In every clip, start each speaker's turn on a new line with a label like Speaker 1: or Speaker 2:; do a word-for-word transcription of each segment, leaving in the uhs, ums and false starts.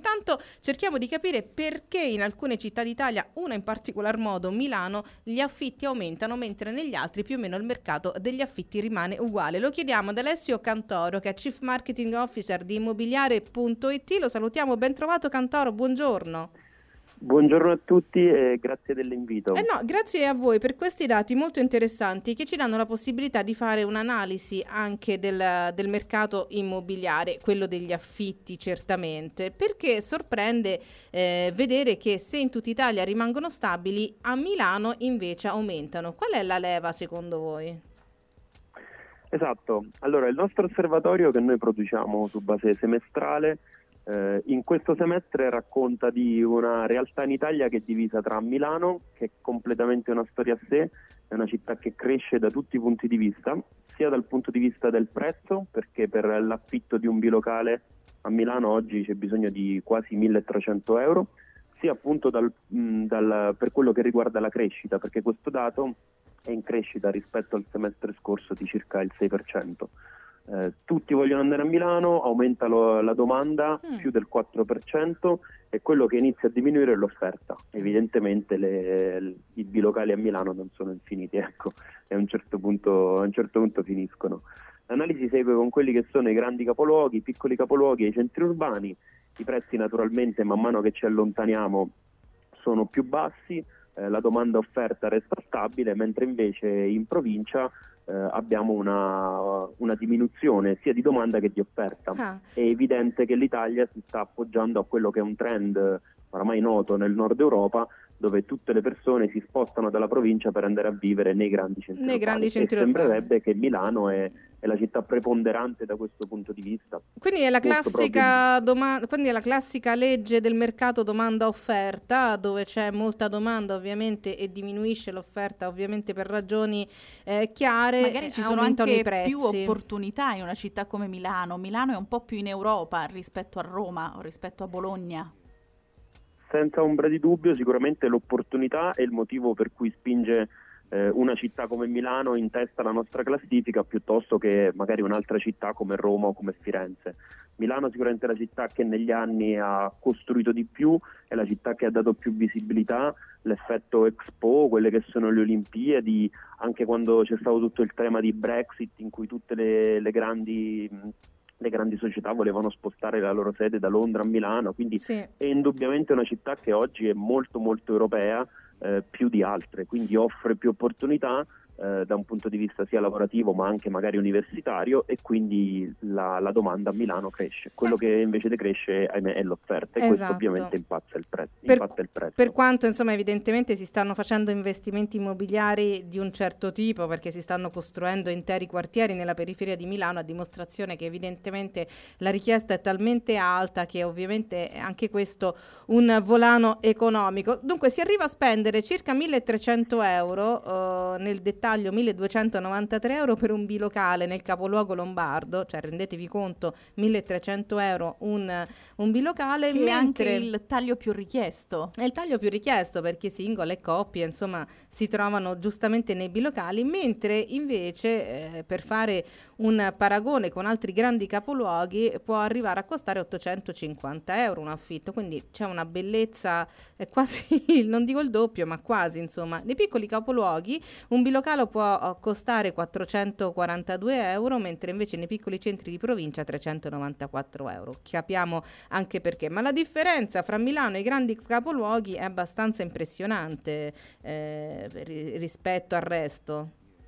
Speaker 1: Intanto cerchiamo di capire perché in alcune città d'Italia, una in particolar modo Milano, gli affitti aumentano mentre negli altri più o meno il mercato degli affitti rimane uguale. Lo chiediamo ad Alessio Cantoro, che è Chief Marketing Officer di immobiliare punto it. Lo salutiamo, ben trovato Cantoro, buongiorno.
Speaker 2: Buongiorno a tutti e grazie dell'invito.
Speaker 1: Eh no, grazie a voi per questi dati molto interessanti che ci danno la possibilità di fare un'analisi anche del, del mercato immobiliare, quello degli affitti certamente, perché sorprende eh, vedere che se in tutta Italia rimangono stabili, a Milano invece aumentano. Qual è la leva secondo voi?
Speaker 2: Esatto, allora il nostro osservatorio che noi produciamo su base semestrale Eh, in questo semestre racconta di una realtà in Italia che è divisa tra Milano, che è completamente una storia a sé, è una città che cresce da tutti i punti di vista, sia dal punto di vista del prezzo, perché per l'affitto di un bilocale a Milano oggi c'è bisogno di quasi milletrecento euro, sia appunto dal, mh, dal, per quello che riguarda la crescita, perché questo dato è in crescita rispetto al semestre scorso di circa il sei per cento. Eh, tutti vogliono andare a Milano, aumenta lo, la domanda mm. più del quattro per cento e quello che inizia a diminuire è l'offerta. Evidentemente le, le, i bilocali a Milano non sono infiniti, ecco, e a un certo punto, a un certo punto finiscono. L'analisi segue con quelli che sono i grandi capoluoghi, i piccoli capoluoghi e i centri urbani. I prezzi naturalmente man mano che ci allontaniamo sono più bassi, eh, la domanda offerta resta stabile, mentre invece in provincia Eh, abbiamo una, una diminuzione sia di domanda che di offerta. Ah. È evidente che l'Italia si sta appoggiando a quello che è un trend oramai noto nel nord Europa, dove tutte le persone si spostano dalla provincia per andare a vivere nei grandi centri
Speaker 1: nei
Speaker 2: urbani.
Speaker 1: Grandi centri
Speaker 2: e sembrerebbe che Milano è, è la città preponderante da questo punto di vista.
Speaker 1: Quindi è la classica domanda, quindi è la classica legge del mercato domanda-offerta, dove c'è molta domanda ovviamente e diminuisce l'offerta ovviamente per ragioni eh, chiare.
Speaker 3: Magari ci sono anche più opportunità in una città come Milano. Milano è un po' più in Europa rispetto a Roma o rispetto a Bologna.
Speaker 2: Senza ombra di dubbio, sicuramente l'opportunità è il motivo per cui spinge eh, una città come Milano in testa alla nostra classifica piuttosto che magari un'altra città come Roma o come Firenze. Milano sicuramente è la città che negli anni ha costruito di più, è la città che ha dato più visibilità, l'effetto Expo, quelle che sono le Olimpiadi, anche quando c'è stato tutto il tema di Brexit in cui tutte le, le grandi... le grandi società volevano spostare la loro sede da Londra a Milano, quindi sì. È indubbiamente una città che oggi è molto molto europea, eh, più di altre, quindi offre più opportunità eh, da un punto di vista sia lavorativo ma anche magari universitario, e quindi la, la domanda a Milano cresce. Quello che invece decresce ahimè, è l'offerta, e esatto. Questo ovviamente impazza il prezzo.
Speaker 1: Per,
Speaker 2: impatta il prezzo.
Speaker 1: Per quanto insomma evidentemente si stanno facendo investimenti immobiliari di un certo tipo, perché si stanno costruendo interi quartieri nella periferia di Milano, a dimostrazione che evidentemente la richiesta è talmente alta che ovviamente è anche questo un volano economico. Dunque si arriva a spendere circa milletrecento euro, eh, nel dettaglio milleduecentonovantatré euro per un bilocale nel capoluogo lombardo, cioè rendetevi conto, milletrecento euro un, un bilocale,
Speaker 3: che
Speaker 1: mentre
Speaker 3: è anche il taglio più richiesto.
Speaker 1: È il taglio più richiesto perché singole e coppie insomma si trovano giustamente nei bilocali, mentre invece eh, per fare un paragone con altri grandi capoluoghi può arrivare a costare ottocentocinquanta euro un affitto, quindi c'è una bellezza eh, quasi, non dico il doppio ma quasi insomma. Nei piccoli capoluoghi un bilocale può costare quattrocentoquarantadue euro, mentre invece nei piccoli centri di provincia trecentonovantaquattro euro. Capiamo anche perché, ma la differenza fra Milano e i grandi capoluoghi è abbastanza impressionante eh, rispetto al resto.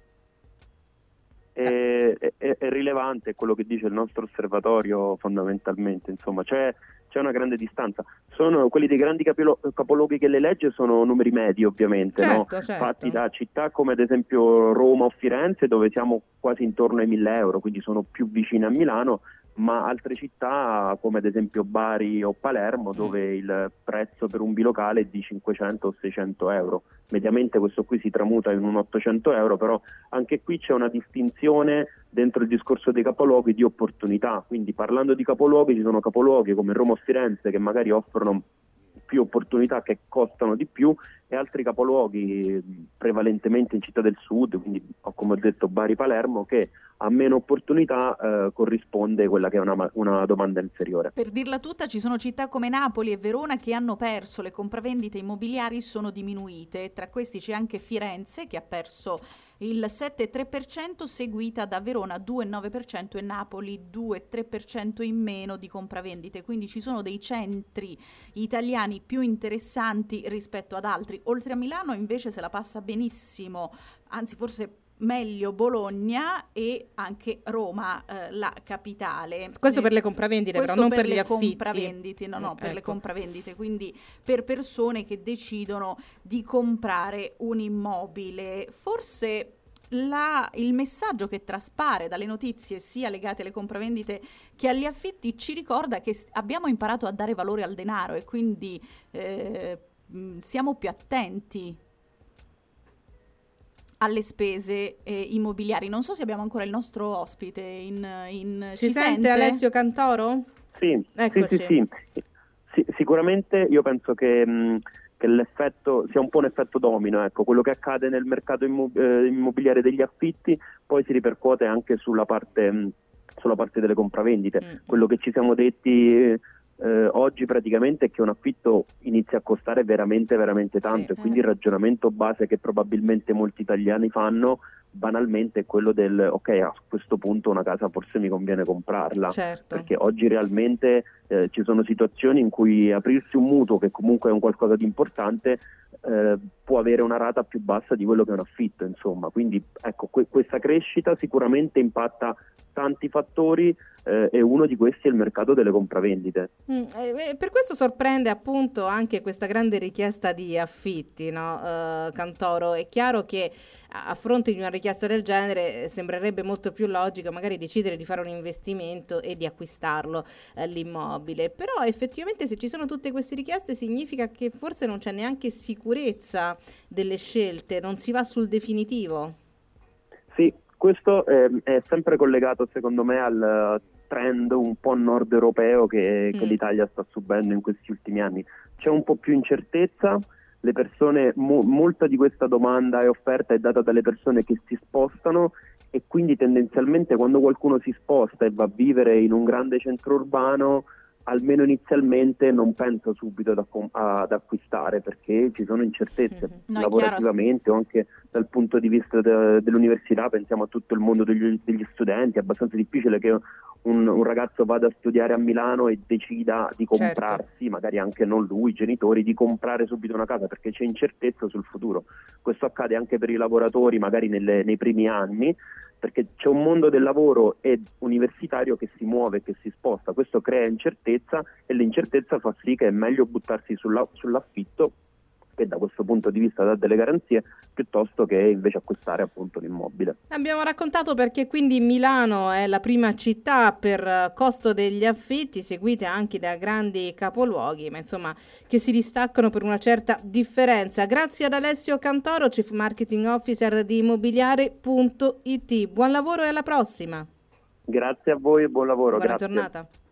Speaker 2: È, è, è rilevante quello che dice il nostro osservatorio fondamentalmente, insomma c'è, c'è una grande distanza. Sono quelli dei grandi capolo- capoluoghi che le legge sono numeri medi ovviamente,
Speaker 1: certo,
Speaker 2: no?
Speaker 1: certo.
Speaker 2: Fatti da città come ad esempio Roma o Firenze, dove siamo quasi intorno ai mille euro, quindi sono più vicini a Milano, ma altre città come ad esempio Bari o Palermo, dove il prezzo per un bilocale è di cinquecento o seicento euro. Mediamente questo qui si tramuta in un ottocento euro, però anche qui c'è una distinzione dentro il discorso dei capoluoghi di opportunità. Quindi parlando di capoluoghi, ci sono capoluoghi come Roma o Firenze che magari offrono più opportunità, che costano di più, e altri capoluoghi prevalentemente in città del sud, quindi come ho detto Bari, Palermo, che a meno opportunità eh, corrisponde quella che è una, una domanda inferiore.
Speaker 3: Per dirla tutta, ci sono città come Napoli e Verona che hanno perso, le compravendite immobiliari sono diminuite, tra questi c'è anche Firenze che ha perso il sette virgola tre per cento, seguita da Verona due virgola nove per cento e Napoli due virgola tre per cento in meno di compravendite, quindi ci sono dei centri italiani più interessanti rispetto ad altri. Oltre a Milano invece se la passa benissimo, anzi forse meglio Bologna e anche Roma, eh, la capitale.
Speaker 1: Questo per le compravendite,
Speaker 3: Questo
Speaker 1: però non
Speaker 3: per,
Speaker 1: per gli
Speaker 3: le
Speaker 1: affitti.
Speaker 3: compravendite, no, no,
Speaker 1: eh,
Speaker 3: per
Speaker 1: ecco.
Speaker 3: le compravendite, quindi per persone che decidono di comprare un immobile. Forse la, il messaggio che traspare dalle notizie sia legate alle compravendite che agli affitti ci ricorda che abbiamo imparato a dare valore al denaro e quindi eh, siamo più attenti alle spese eh, immobiliari. Non so se abbiamo ancora il nostro ospite in, in
Speaker 1: ci,
Speaker 3: ci
Speaker 1: sente,
Speaker 3: sente
Speaker 1: Alessio Cantoro?
Speaker 2: Sì,
Speaker 1: Eccoci.
Speaker 2: sì, sì, sì. Sì, sicuramente io penso che, mh, che l'effetto sia un po' un effetto domino, ecco, quello che accade nel mercato immob- eh, immobiliare degli affitti poi si ripercuote anche sulla parte, mh, sulla parte delle compravendite. Mm. Quello che ci siamo detti Eh, oggi praticamente è che un affitto inizia a costare veramente veramente tanto, sì, e quindi eh. il ragionamento base che probabilmente molti italiani fanno banalmente è quello del ok, a questo punto una casa forse mi conviene comprarla,
Speaker 1: certo.
Speaker 2: Perché oggi realmente eh, ci sono situazioni in cui aprirsi un mutuo, che comunque è un qualcosa di importante, eh, può avere una rata più bassa di quello che è un affitto, insomma, quindi ecco, que- questa crescita sicuramente impatta tanti fattori, eh, e uno di questi è il mercato delle compravendite.
Speaker 1: Mm, eh, per questo sorprende appunto anche questa grande richiesta di affitti, no? uh, Cantoro, è chiaro che a, a fronte di una richiesta del genere eh, sembrerebbe molto più logico magari decidere di fare un investimento e di acquistarlo eh, l'immobile, però effettivamente se ci sono tutte queste richieste significa che forse non c'è neanche sicurezza delle scelte, non si va sul definitivo.
Speaker 2: Sì, questo eh, è sempre collegato secondo me al trend un po' nord europeo che, mm. che l'Italia sta subendo in questi ultimi anni. C'è un po' più incertezza, le persone, mo, molta di questa domanda e offerta è data dalle persone che si spostano, e quindi tendenzialmente quando qualcuno si sposta e va a vivere in un grande centro urbano, almeno inizialmente non pensa subito ad, acc- ad acquistare, perché ci sono incertezze mm-hmm. no, lavorativamente o anche dal punto di vista de- dell'università. Pensiamo a tutto il mondo degli, degli studenti, è abbastanza difficile che un, un ragazzo vada a studiare a Milano e decida di comprarsi, certo. magari anche non lui, i genitori, di comprare subito una casa, perché c'è incertezza sul futuro. Questo accade anche per i lavoratori magari nelle, nei primi anni, perché c'è un mondo del lavoro e universitario che si muove, che si sposta, questo crea incertezza, e l'incertezza fa sì che è meglio buttarsi sulla, sull'affitto, che da questo punto di vista dà delle garanzie, piuttosto che invece acquistare appunto l'immobile.
Speaker 1: Abbiamo raccontato perché quindi Milano è la prima città per costo degli affitti, seguita anche da grandi capoluoghi, ma insomma che si distaccano per una certa differenza. Grazie ad Alessio Cantoro, Chief Marketing Officer di immobiliare punto it. Buon lavoro e alla prossima.
Speaker 2: Grazie a voi e buon lavoro.
Speaker 1: Buona
Speaker 2: Grazie.
Speaker 1: giornata.